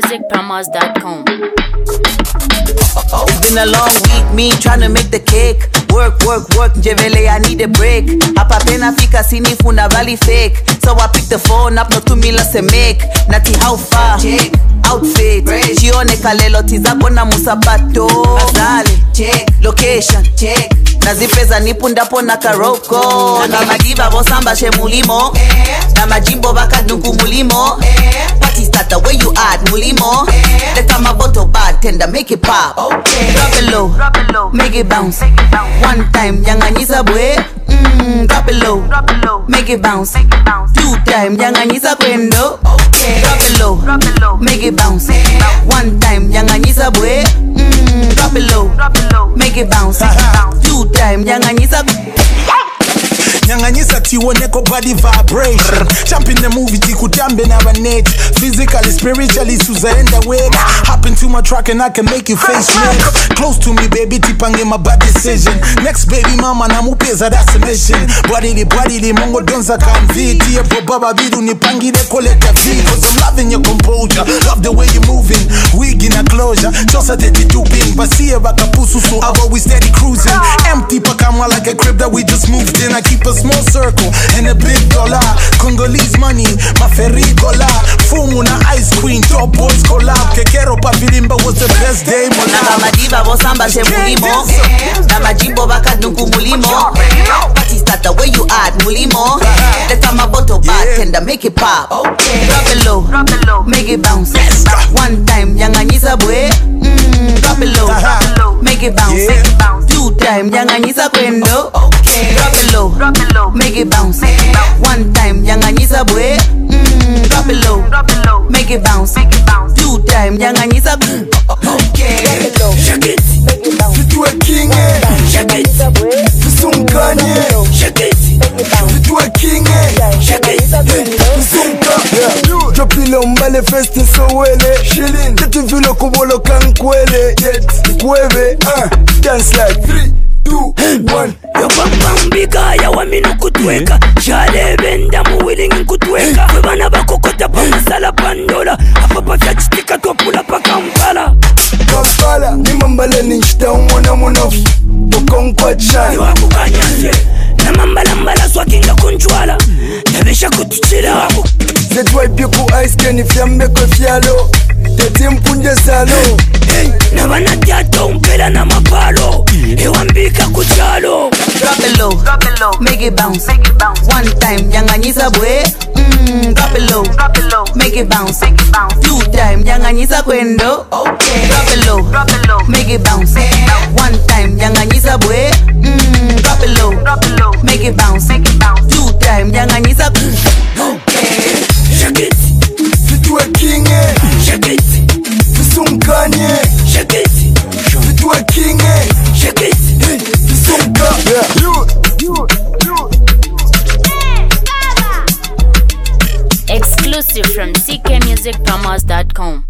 ckmusicpromos.com. It's been a long week, me trying to make the cake. Work, njevele, I need a break. Hapa pena fika sinifuna valley fake. So I pick the phone up, no 2 mila se make. Nati how far? Check. Outfit, jione kalelo tizako na musapato. Azale, check. Location, check. Nazipeza nipundapo na karoko. Na madiva bosamba she mulimo. Na majimbo baka dunku mulimo. Party start the way you at mulimo. Let my bottle bartender make it pop. Drop it low, make it bounce. One time, yanganyiza bwe. Drop it low, make it bounce. 2 time, yanganyiza kwendo. Drop it low, make it bounce. 1 time, yanganyiza bwe. Drop it low, make it bounce. 2 time, yanganyiza Nyanganyisa tiwoneko body vibration. Jump in the movie tikutambe na banet. Physically, spiritually, suzaenda wake. Hop into my truck and I can make you face red. Close to me baby, tipange my bad decision. Next baby mama namupeza, that's a mission. Bwadili, mongo donza kanviti. Epo baba bidu nipangile koleka fee. Cause I'm loving your composure, love the way you're moving. Wig in a closure, just a tete tubing. Basia baka pusu, so I've always steady cruising. Empty pakamwa like a crib that we just moved in. I keep a small circle and a big dollar. Congolese money, maferi gola. Fumu na ice queen, top boys collab. Kekero pa vilimba was the best day. Na madiva bosamba she mulimo. Na majimbo baka dunku mulimo. Party start the way you at mulimo. Let my bottle bartender make it pop. Drop it low, make it bounce. 1 time, yanganyiza bwe. Drop it low, make it bounce. 2 time, yanganyiza kwendo. Drop it low, make it bounce. 1 time, yanganyiza bwe. Drop it low, make it bounce. 2 time, yanganyiza. Shake it, vitu wa kinge. Shake it, visunganye. Shake it, vitu wa kinge. Shake it, visunga. Jopile umbale festi sowele. Shilling, tete vilo kubolo kankwele. Kweve, dance like 3, 2, 1. Yo bambambika ya waminu kutweka. Shale benda muwilingi kutweka. Febana bakokota pa masala pandola. Hapa pa chachitika topula pa Kampala. Kampala, ni mambale ninjita umona munofu. Bokonkwa chani Ni waku kanyanje. Na mbala swakinga kunchwala. Tabesha kutuchila waku. Zetwaipi ku ice keni fyambe kwe fyalo. Tete mpunje salo. Na banatiato umpela na mapalo. Ewambika kuchalo. Drop it low, make it bounce. 1 time, yanganyiza bwe. Drop it low, make it bounce. 2 time, yanganyiza kwendo. Drop it low, make it bounce. 1 time, yanganyiza bwe. Drop it low, make it bounce. 2 time, yanganyiza. Shake it, vitu wa kinge. shake it, Visunganye. shake it, Vitu wa kinge. shake it. Visunga. Exclusive from ckmusicpromos.com.